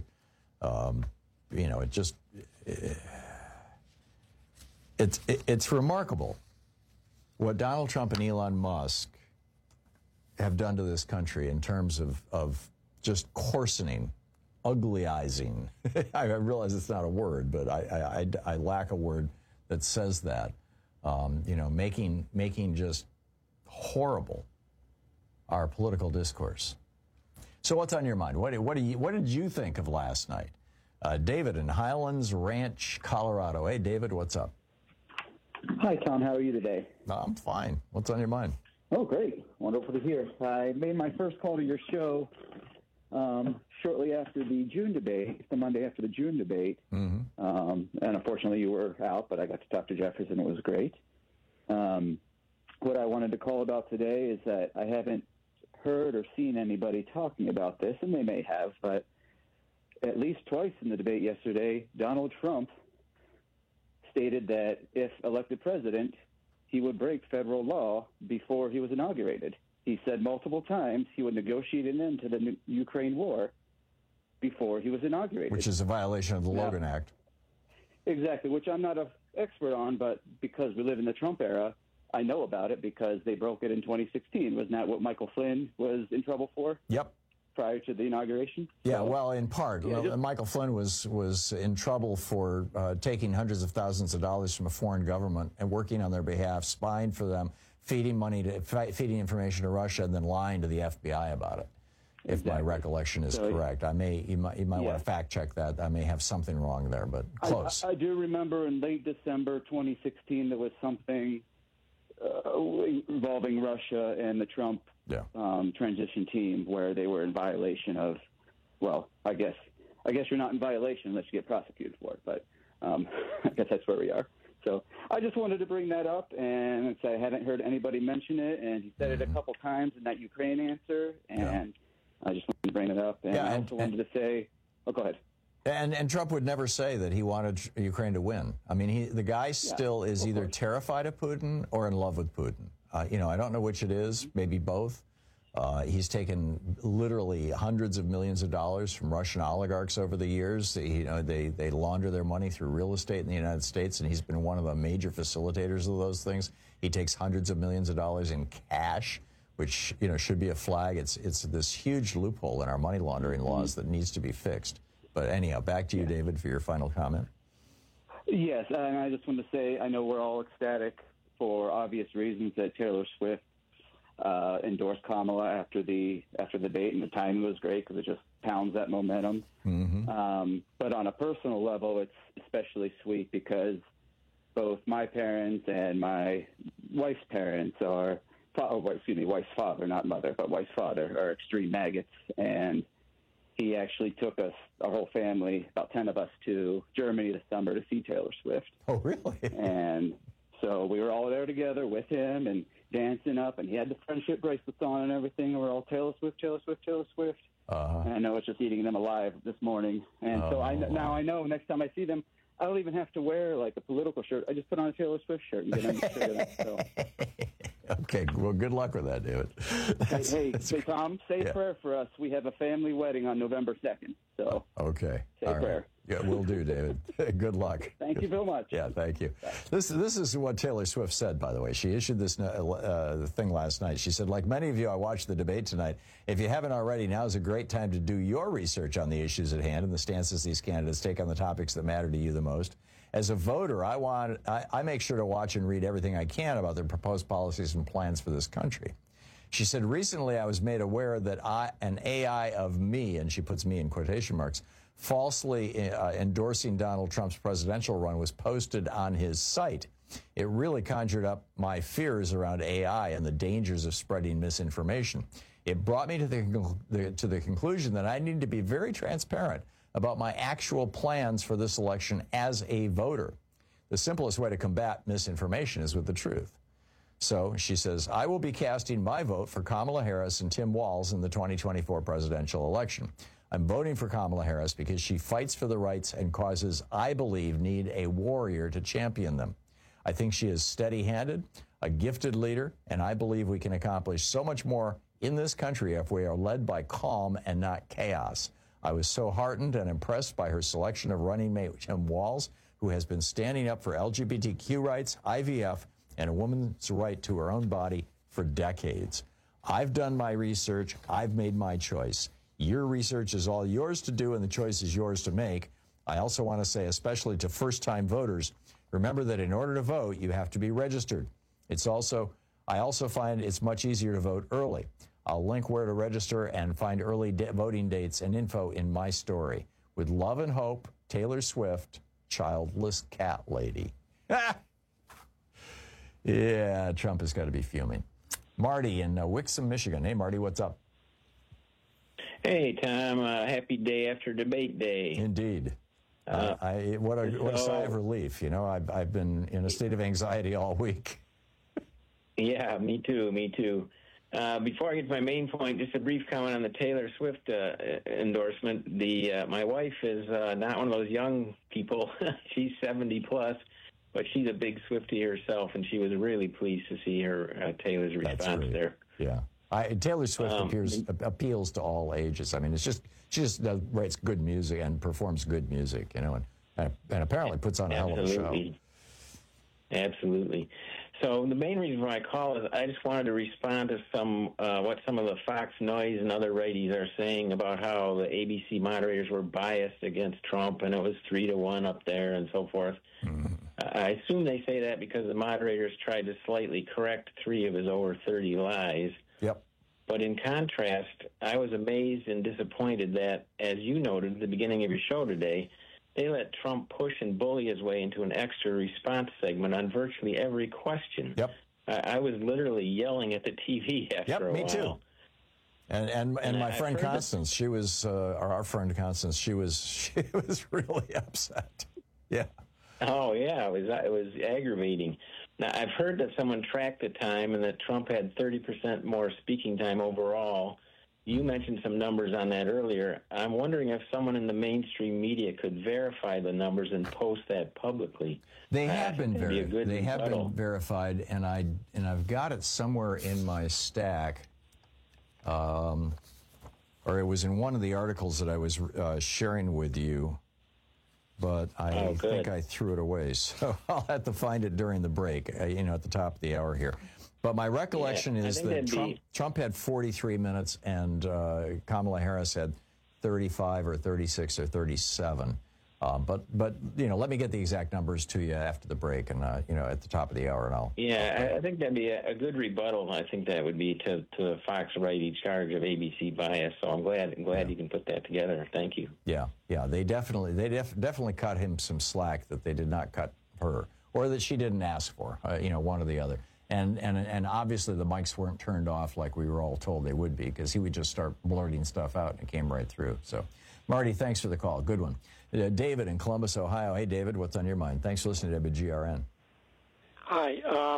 It's remarkable what Donald Trump and Elon Musk have done to this country in terms of just coarsening, uglyizing. I realize it's not a word, but I lack a word that says that. Making just horrible our political discourse. So what's on your mind? What did you think of last night? David in Highlands Ranch, Colorado. Hey, David, what's up? Hi, Tom. How are you today? I'm fine. What's on your mind? Oh, great. Wonderful to hear. I made my first call to your show shortly after the June debate, the Monday after the June debate. Mm-hmm. And unfortunately, you were out, but I got to talk to Jefferson. It was great. What I wanted to call about today is that I haven't heard or seen anybody talking about this, and they may have, but at least twice in the debate yesterday, Donald Trump stated that if elected president, he would break federal law before he was inaugurated. He said multiple times he would negotiate an end to the Ukraine war before he was inaugurated. Which is a violation of the Logan Act. Exactly, which I'm not an expert on, but because we live in the Trump era, I know about it because they broke it in 2016. Wasn't that what Michael Flynn was in trouble for? Yep. Prior to the inauguration? Yeah, well, in part. Yeah, Michael Flynn was in trouble for taking hundreds of thousands of dollars from a foreign government and working on their behalf, spying for them, feeding information to Russia, and then lying to the FBI about it. If my recollection is correct, you might want to fact check that. I may have something wrong there, but close. I do remember in late December 2016 there was something involving Russia and the Trump transition team where they were in violation of. Well, I guess you're not in violation unless you get prosecuted for it, but I guess that's where we are. So I just wanted to bring that up and say I haven't heard anybody mention it, and he said it a couple times in that Ukraine answer, and I just wanted to bring it up. And I also wanted to say, go ahead. And Trump would never say that he wanted Ukraine to win. I mean, the guy still is either terrified of Putin or in love with Putin. I don't know which it is, maybe both. He's taken literally hundreds of millions of dollars from Russian oligarchs over the years. They launder their money through real estate in the United States, and he's been one of the major facilitators of those things. He takes hundreds of millions of dollars in cash, which should be a flag. It's this huge loophole in our money laundering laws that needs to be fixed. But anyhow, back to you, David, for your final comment. Yes, and I just want to say I know we're all ecstatic for obvious reasons that Taylor Swift endorsed Kamala after the debate, and the timing was great because it just pounds that momentum. Mm-hmm. But on a personal level, it's especially sweet because both my parents and my wife's parents wife's father, not mother, but wife's father, are extreme maggots, and he actually took us, our whole family, about 10 of us, to Germany this summer to see Taylor Swift. Oh, really? And so we were all there together with him and dancing up, and he had the friendship bracelets on and everything, and we're all Taylor Swift, Taylor Swift, Taylor Swift. And I know it's just eating them alive this morning. And so now I know next time I see them, I don't even have to wear like a political shirt. I just put on a Taylor Swift shirt and get on the shirt of that. So. Okay, well, good luck with that, David. Hey, Tom, say a prayer for us. We have a family wedding on November 2nd. So okay, say a prayer. Right. Yeah, we'll do, David. Good luck. Thank you very much. Yeah, thank you. This is what Taylor Swift said, by the way. She issued this thing last night. She said, like many of you, I watched the debate tonight. If you haven't already, now is a great time to do your research on the issues at hand and the stances these candidates take on the topics that matter to you the most. As a voter, I make sure to watch and read everything I can about their proposed policies and plans for this country. She said, recently I was made aware that an AI of me, and she puts me in quotation marks, falsely endorsing Donald Trump's presidential run was posted on his site. It really conjured up my fears around AI and the dangers of spreading misinformation. It brought me to the conclusion that I need to be very transparent about my actual plans for this election as a voter. The simplest way to combat misinformation is with the truth. So she says, I will be casting my vote for Kamala Harris and Tim Walz in the 2024 presidential election. I'm voting for Kamala Harris because she fights for the rights and causes I believe need a warrior to champion them. I think she is steady-handed, a gifted leader, and I believe we can accomplish so much more in this country if we are led by calm and not chaos. I was so heartened and impressed by her selection of running mate Tim Walz, who has been standing up for LGBTQ rights, IVF, and a woman's right to her own body for decades. I've done my research. I've made my choice. Your research is all yours to do, and the choice is yours to make. I also want to say, especially to first-time voters, remember that in order to vote, you have to be registered. I also find it's much easier to vote early. I'll link where to register and find early voting dates and info in my story. With love and hope, Taylor Swift, childless cat lady. Yeah, Trump has got to be fuming. Marty in Wixom, Michigan. Hey, Marty, what's up? Hey, Tom. Happy day after debate day. Indeed. What a sigh of relief. You know, I've been in a state of anxiety all week. Yeah, me too. Before I get to my main point, just a brief comment on the Taylor Swift endorsement. My wife is not one of those young people. She's 70 plus, but she's a big Swiftie herself, and she was really pleased to see her Taylor's response there. Yeah. Taylor Swift appeals to all ages. I mean, she just writes good music and performs good music, you know, and apparently puts on a hell of a show. Absolutely. So the main reason why I call is I just wanted to respond to what some of the Fox Noise and other righties are saying about how the ABC moderators were biased against Trump and it was 3-1 up there and so forth. Mm-hmm. I assume they say that because the moderators tried to slightly correct 3 of his over 30 lies. Yep. But in contrast, I was amazed and disappointed that, as you noted at the beginning of your show today, they let Trump push and bully his way into an extra response segment on virtually every question. Yep. I was literally yelling at the TV after a while. Yep, me too. And my friend Constance, she was our friend Constance. She was really upset. Yeah. Oh yeah, it was aggravating. Now I've heard that someone tracked the time and that Trump had 30% more speaking time overall. You mentioned some numbers on that earlier. I'm wondering if someone in the mainstream media could verify the numbers and post that publicly. They have been verified. They have been verified, and I've got it somewhere in my stack, or it was in one of the articles that I was sharing with you. But I think I threw it away, so I'll have to find it during the break. At the top of the hour here. But my recollection is that Trump had 43 minutes and Kamala Harris had 35 or 36 or 37. But let me get the exact numbers to you after the break and at the top of the hour, and I'll. Yeah, I think that'd be a good rebuttal. I think that would be to the Fox righty charge of ABC bias. So I'm glad you can put that together. Thank you. Yeah, they definitely cut him some slack that they did not cut her, or that she didn't ask for. One or the other. And obviously the mics weren't turned off like we were all told they would be, because he would just start blurting stuff out and it came right through. So, Marty, thanks for the call. Good one. David in Columbus, Ohio. Hey, David, what's on your mind? Thanks for listening to WGRN. Hi.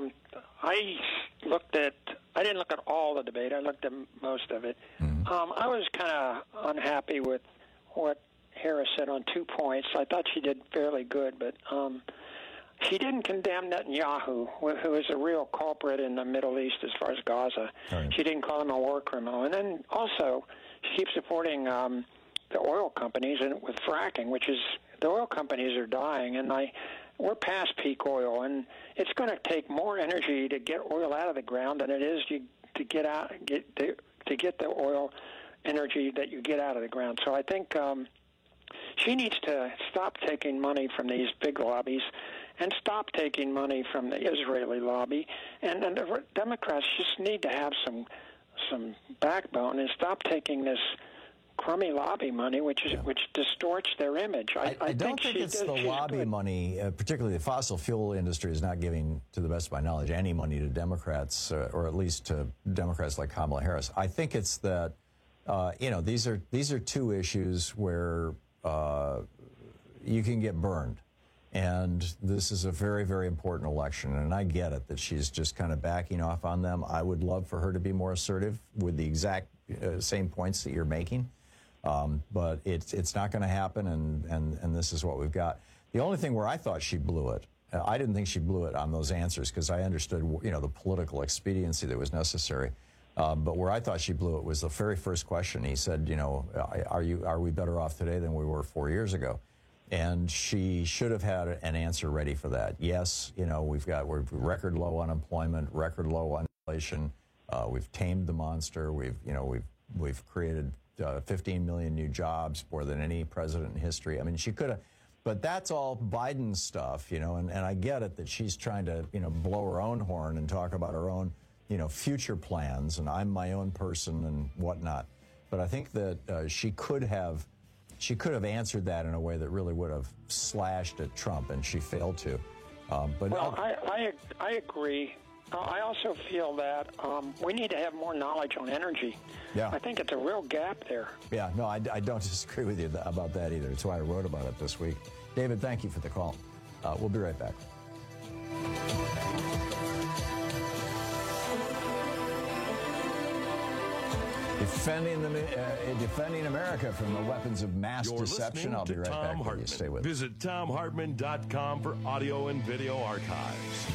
I didn't look at all the debate. I looked at most of it. Mm-hmm. I was kind of unhappy with what Harris said on 2 points. I thought she did fairly good, but she didn't condemn Netanyahu, who is a real culprit in the Middle East as far as Gaza. Right. She didn't call him a war criminal. And then also, she keeps supporting the oil companies and with fracking, which is the oil companies are dying, and we're past peak oil, and it's going to take more energy to get oil out of the ground than it is to get the oil energy that you get out of the ground. So I think she needs to stop taking money from these big lobbies and stop taking money from the Israeli lobby. And the Democrats just need to have some backbone and stop taking this crummy lobby money, which distorts their image. I don't think it's the lobby money, particularly the fossil fuel industry is not giving, to the best of my knowledge, any money to Democrats, or at least to Democrats like Kamala Harris. I think it's that, these are two issues where you can get burned. And this is a very, very important election, and I get it that she's just kind of backing off on them. I would love for her to be more assertive with the exact same points that you're making. But it's not going to happen, and this is what we've got. The only thing where I thought she blew it, I didn't think she blew it on those answers because I understood, the political expediency that was necessary. But where I thought she blew it was the very first question. He said, are we better off today than we were 4 years ago? And she should have had an answer ready for that. Yes, we're record low unemployment, record low inflation. We've tamed the monster. We've created 15 million new jobs, more than any president in history. I mean, she could have, but that's all Biden stuff, and I get it that she's trying to, blow her own horn and talk about her own, future plans, and I'm my own person and whatnot. But I think that she could have answered that in a way that really would have slashed at Trump, and she failed to. I agree. I also feel that we need to have more knowledge on energy. Yeah. I think it's a real gap there. Yeah, no, I don't disagree with you about that either. That's why I wrote about it this week. David, thank you for the call. We'll be right back. Defending America from the weapons of mass deception. I'll be right back with you. Stay with us. Visit TomHartman.com for audio and video archives.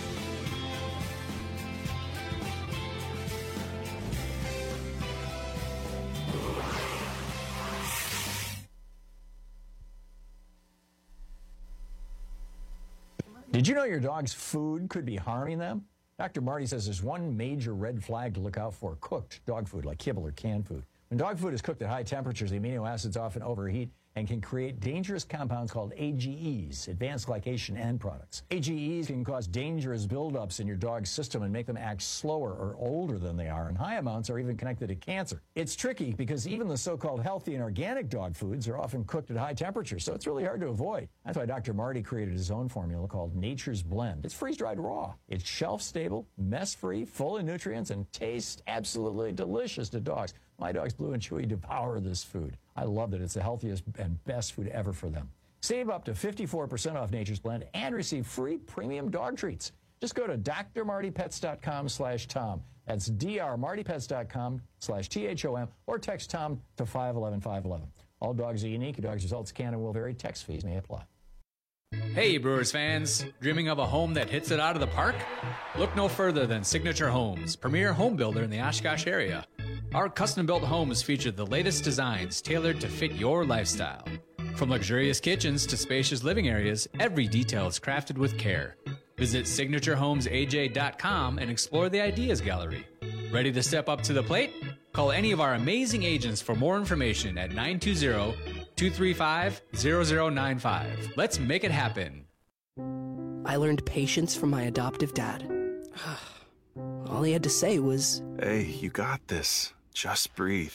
Did you know your dog's food could be harming them? Dr. Marty says there's one major red flag to look out for: cooked dog food, like kibble or canned food. When dog food is cooked at high temperatures, the amino acids often overheat and can create dangerous compounds called AGEs, advanced glycation end products. AGEs can cause dangerous buildups in your dog's system and make them act slower or older than they are, and high amounts are even connected to cancer. It's tricky because even the so-called healthy and organic dog foods are often cooked at high temperatures, so it's really hard to avoid. That's why Dr. Marty created his own formula called Nature's Blend. It's freeze-dried raw. It's shelf-stable, mess-free, full of nutrients, and tastes absolutely delicious to dogs. My dogs, Blue and Chewy, devour this food. I love that it's the healthiest and best food ever for them. Save up to 54% off Nature's Blend and receive free premium dog treats. Just go to drmartypets.com/Tom. That's drmartypets.com/THOM, or text Tom to 511-511. All dogs are unique. Your dog's results can and will vary. Text fees may apply. Hey Brewers fans, dreaming of a home that hits it out of the park? Look no further than Signature Homes, premier home builder in the Oshkosh area. Our custom-built homes feature the latest designs tailored to fit your lifestyle. From luxurious kitchens to spacious living areas, every detail is crafted with care. Visit SignatureHomesAJ.com and explore the Ideas Gallery. Ready to step up to the plate? Call any of our amazing agents for more information at 920-235-0095. Let's make it happen. I learned patience from my adoptive dad. All he had to say was, "Hey, you got this. Just breathe."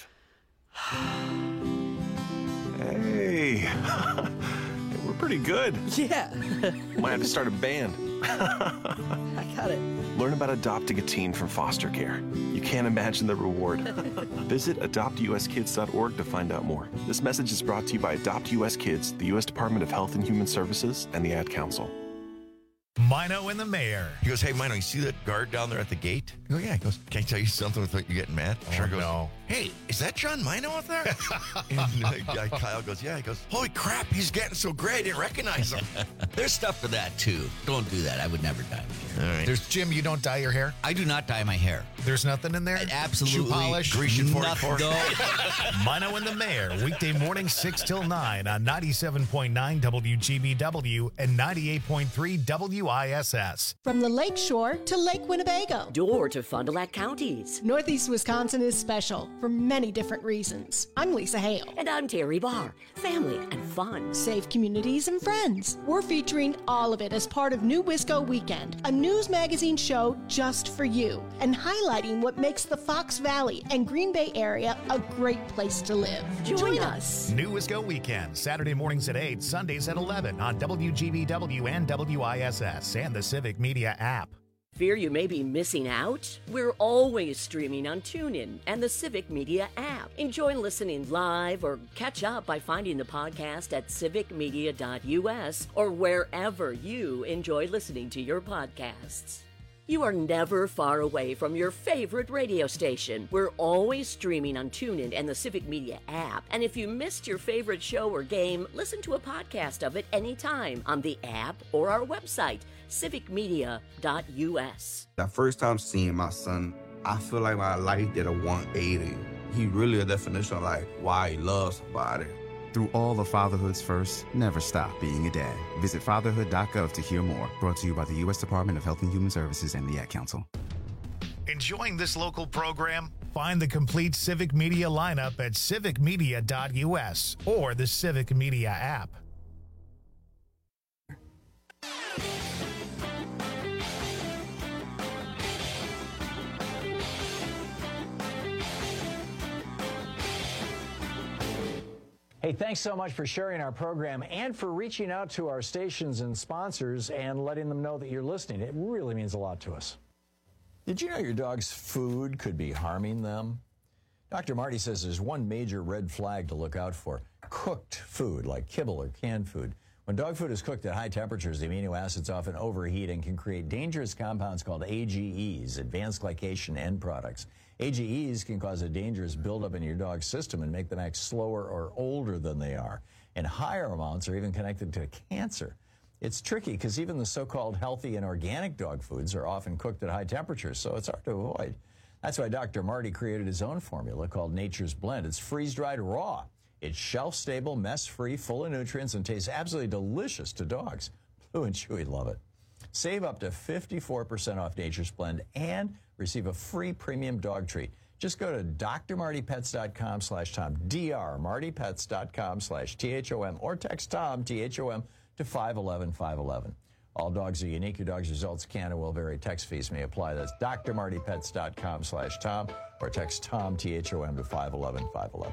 Hey, we're pretty good. Yeah. Might have to start a band. I got it. Learn about adopting a teen from foster care. You can't imagine the reward. Visit adoptuskids.org to find out more. This message is brought to you by Adopt US Kids, the U.S. Department of Health and Human Services, and the Ad Council. Mino and the mayor. He goes, hey, Mino, you see that guard down there at the gate? I go, yeah. He goes, can I tell you something without you getting mad? Sure goes, no. Hey, is that John Mino out there? And Kyle goes, yeah. He goes, holy crap, he's getting so great, I didn't recognize him. There's stuff for that, too. Don't do that. I would never dye my hair. All right. There's Jim, you don't dye your hair? I do not dye my hair. There's nothing in there? Absolutely. Shoe polish? Grecian 44? No. Mino and the Mayor, weekday mornings 6 till 9 on 97.9 WGBW and 98.3 WISS. From the Lake Shore to Lake Winnebago. Door to Fond du Lac counties. Northeast Wisconsin is special for many different reasons. I'm Lisa Hale. And I'm Terry Barr. Family and fun. Safe communities and friends. We're featuring all of it as part of New Wisco Weekend, a news magazine show just for you, and highlighting what makes the Fox Valley and Green Bay area a great place to live. Join us. New Wisco Weekend, Saturday mornings at 8, Sundays at 11 on WGBW and WISS and the Civic Media app. Fear you may be missing out? We're always streaming on TuneIn and the Civic Media app. Enjoy listening live or catch up by finding the podcast at civicmedia.us or wherever you enjoy listening to your podcasts. You are never far away from your favorite radio station. We're always streaming on TuneIn and the Civic Media app. And if you missed your favorite show or game, listen to a podcast of it anytime on the app or our website, civicmedia.us. The first time seeing my son, I feel like my life did a 180. He really a definition of like why he loves somebody. Through all of fatherhood's first, never stop being a dad. Visit fatherhood.gov to hear more. Brought to you by the U.S. Department of Health and Human Services and the Ad Council. Enjoying this local program? Find the complete Civic Media lineup at civicmedia.us or the Civic Media app. Hey, thanks so much for sharing our program and for reaching out to our stations and sponsors and letting them know that you're listening. It really means a lot to us. Did you know your dog's food could be harming them? Dr. Marty says there's one major red flag to look out for. Cooked food, like kibble or canned food. When dog food is cooked at high temperatures, the amino acids often overheat and can create dangerous compounds called AGEs, advanced glycation end products. AGEs can cause a dangerous buildup in your dog's system and make them act slower or older than they are. And higher amounts are even connected to cancer. It's tricky because even the so-called healthy and organic dog foods are often cooked at high temperatures, so it's hard to avoid. That's why Dr. Marty created his own formula called Nature's Blend. It's freeze-dried raw. It's shelf-stable, mess-free, full of nutrients, and tastes absolutely delicious to dogs. Blue and Chewy love it. Save up to 54% off Nature's Blend and receive a free premium dog treat. Just go to drmartypets.com/Tom, drmartypets.com/THOM, or text Tom, THOM, to 511-511. All dogs are unique. Your dog's results can and will vary. Text fees may apply. That's drmartypets.com/Tom, or text Tom, THOM, to 511-511.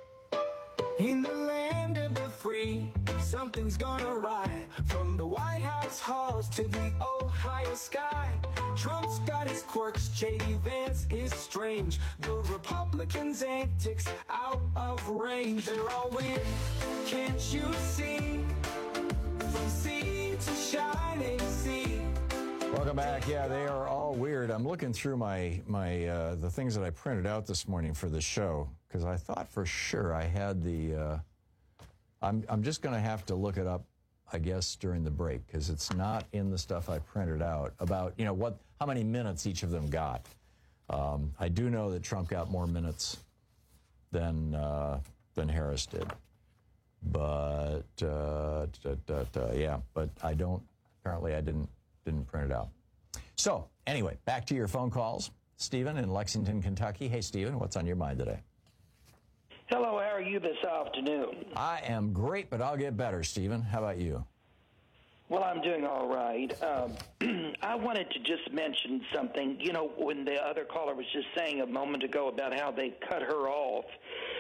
In the land of the free, something's gonna ride. From the White House halls to the Ohio sky. Trump's got his quirks, J.D. Vance is strange. The Republicans' antics out of range. They're all weird, can't you see? From sea to shining sea. Welcome back. Yeah, they are all weird. I'm looking through the things that I printed out this morning for the show because I thought for sure I had the. I'm just going to have to look it up, I guess, during the break because it's not in the stuff I printed out about how many minutes each of them got. I do know that Trump got more minutes than Harris did, but yeah, but I don't. Apparently, I didn't print it out. So, anyway, back to your phone calls. Stephen in Lexington, Kentucky. Hey, Stephen, what's on your mind today? Hello, how are you this afternoon? I am great, but I'll get better, Stephen. How about you? Well, I'm doing all right. I wanted to just mention something. You know, when the other caller was just saying a moment ago about how they cut her off,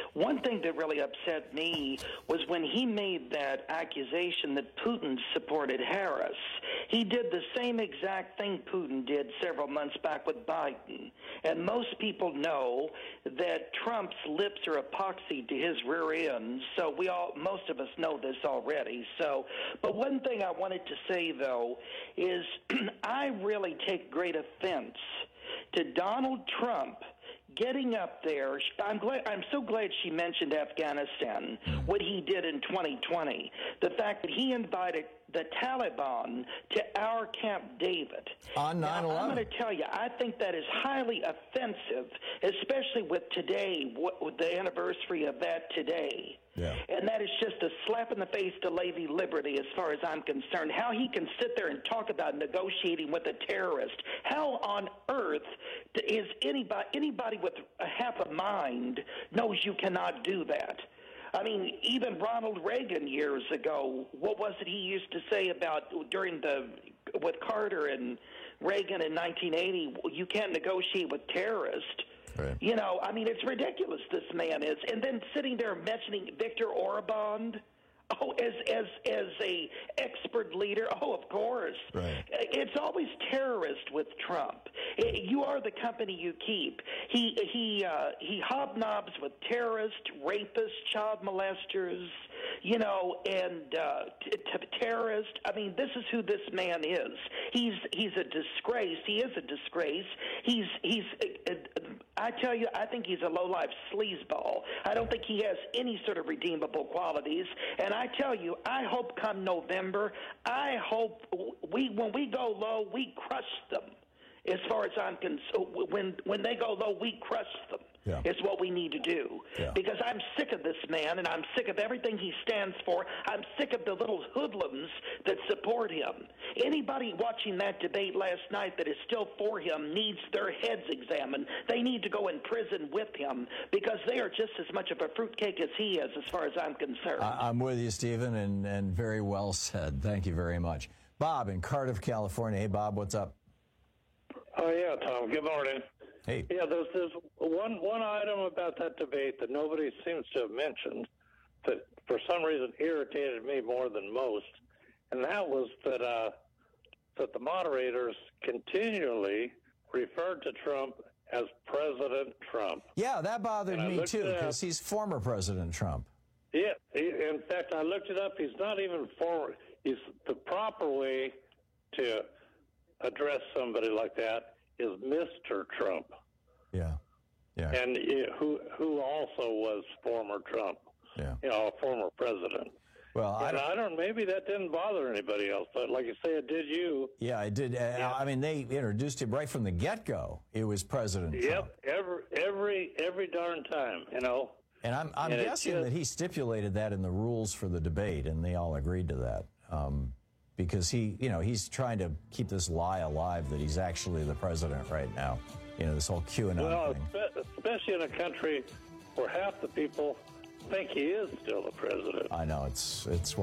one thing that really upset me was when he made that accusation that Putin supported Harris. He did the same exact thing Putin did several months back with Biden. And most people know that Trump's lips are epoxy to his rear end, so most of us know this already. So, but one thing I wanted to say, though, is I really take great offense to Donald Trump getting up there. I'm so glad she mentioned Afghanistan, what he did in 2020, the fact that he invited the Taliban to our Camp David. On 9/11. Now, I'm going to tell you, I think that is highly offensive, especially with today, the anniversary of that today. Yeah. And that is just a slap in the face to Lady Liberty as far as I'm concerned. How he can sit there and talk about negotiating with a terrorist. How on earth is anybody with a half a mind knows you cannot do that? I mean, even Ronald Reagan years ago, what was it he used to say about with Carter and Reagan in 1980, you can't negotiate with terrorists. Right. You know, I mean, it's ridiculous, this man is. And then sitting there mentioning Viktor Orban, as a expert leader, of course. Right. It's always terrorist with Trump. You are the company you keep. He hobnobs with terrorists, rapists, child molesters, and terrorists. I mean, this is who this man is. He's a disgrace. He is a disgrace. I tell you, I think he's a low-life sleazeball. I don't think he has any sort of redeemable qualities. And I tell you, I hope come November, I hope when we go low, we crush them. As far as I'm concerned, when they go low, we crush them. Yeah. It's what we need to do. Yeah. Because I'm sick of this man, and I'm sick of everything he stands for. I'm sick of the little hoodlums that support him. Anybody watching that debate last night that is still for him needs their heads examined. They need to go in prison with him because they are just as much of a fruitcake as he is, as far as I'm concerned. I'm with you, Stephen, and very well said. Thank you very much. Bob in Cardiff, California. Hey, Bob, what's up? Oh, yeah, Tom. Good morning. Hey. Yeah, there's one item about that debate that nobody seems to have mentioned that for some reason irritated me more than most, and that was that the moderators continually referred to Trump as President Trump. Yeah, that bothered me too, because he's former President Trump. Yeah, in fact, I looked it up. He's not even former. He's the proper way to address somebody like that is Mr. Trump. Yeah. And who also was former Trump. Yeah. A former president. Well, I don't. Maybe that didn't bother anybody else, but like you say, it did you. Yeah, it did. I mean, they introduced him right from the get-go. It was President Trump. Yep. Every darn time. And I'm guessing that he stipulated that in the rules for the debate, and they all agreed to that. Because he's trying to keep this lie alive that he's actually the president right now. This whole QAnon thing. Especially in a country where half the people think he is still the president. I know. It's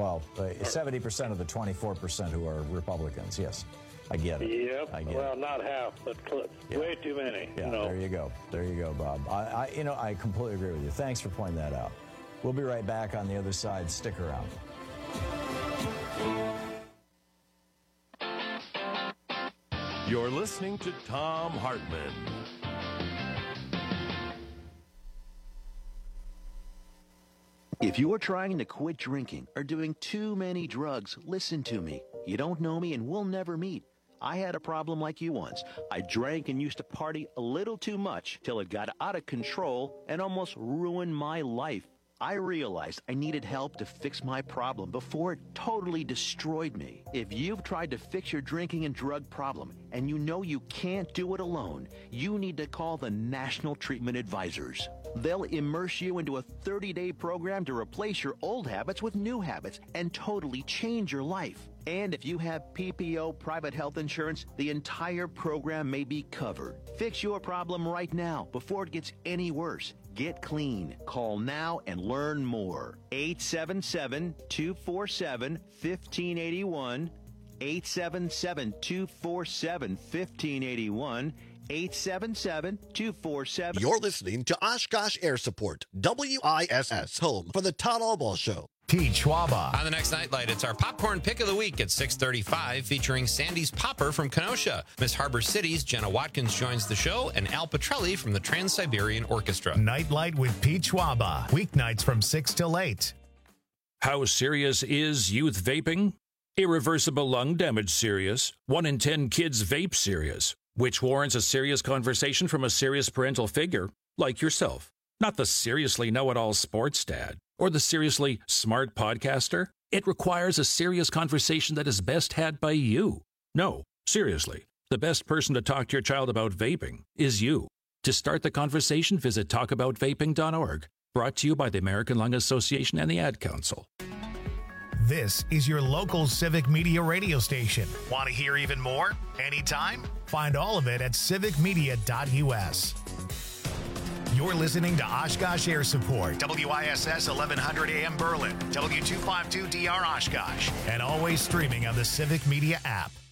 70% of the 24% who are Republicans. Yes, I get it. Yep. Not half, but way too many. Yeah, there you go, Bob. I completely agree with you. Thanks for pointing that out. We'll be right back on the other side. Stick around. You're listening to Thom Hartmann. If you're trying to quit drinking or doing too many drugs, listen to me. You don't know me and we'll never meet. I had a problem like you once. I drank and used to party a little too much till it got out of control and almost ruined my life. I realized I needed help to fix my problem before it totally destroyed me. If you've tried to fix your drinking and drug problem and you know you can't do it alone, you need to call the National Treatment Advisors. They'll immerse you into a 30-day program to replace your old habits with new habits and totally change your life. And if you have PPO private health insurance, the entire program may be covered. Fix your problem right now before it gets any worse. Get clean. Call now and learn more. 877-247-1581. 877-247-1581. 877-247. You're listening to Oshkosh Air Support, WISS, home for the Todd Albaugh Show. Pete Schwaba. On the next Nightlight, it's our popcorn pick of the week at 6:35, featuring Sandy's Popper from Kenosha. Miss Harbor City's Jenna Watkins joins the show, and Al Petrelli from the Trans-Siberian Orchestra. Nightlight with Pete Schwaba. Weeknights from 6 till 8. How serious is youth vaping? Irreversible lung damage serious. 1 in 10 kids vape serious, which warrants a serious conversation from a serious parental figure like yourself. Not the seriously know-it-all sports dad or the seriously smart podcaster. It requires a serious conversation that is best had by you. No, seriously, the best person to talk to your child about vaping is you. To start the conversation, visit talkaboutvaping.org. Brought to you by the American Lung Association and the Ad Council. This is your local Civic Media radio station. Want to hear even more? Anytime? Find all of it at civicmedia.us. You're listening to Oshkosh Air Support, WISS 1100 AM Berlin, W252DR Oshkosh, and always streaming on the Civic Media app.